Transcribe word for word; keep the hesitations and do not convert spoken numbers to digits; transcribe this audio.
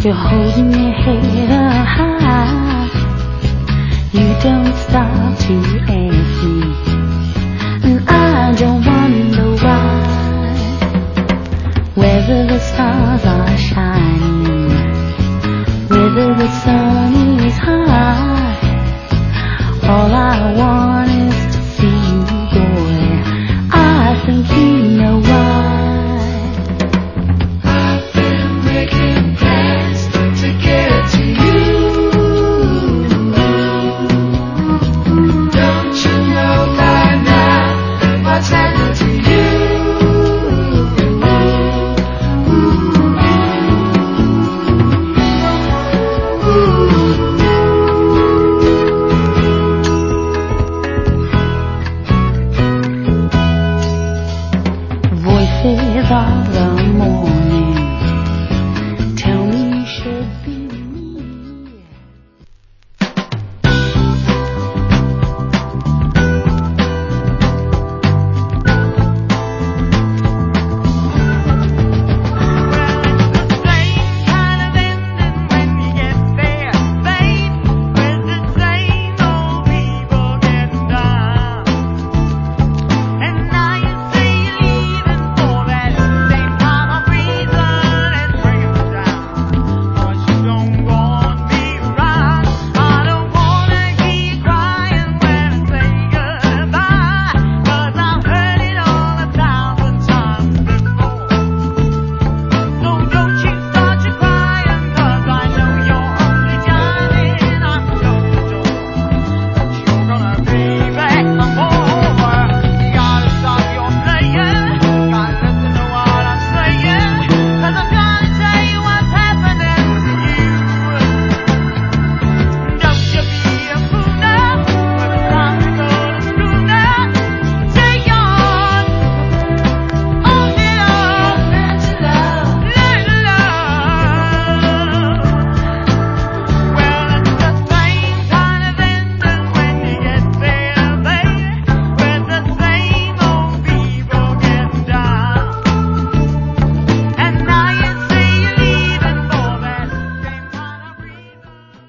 You're holding your head up high. You don't stop to ask me, and I don't wonder why. Whether the stars are shining, whether the sun is high, all I want is to see you, boy. I think you know why. I've been making plans to get to you. Don't you know by now what's happened to you? Voices of the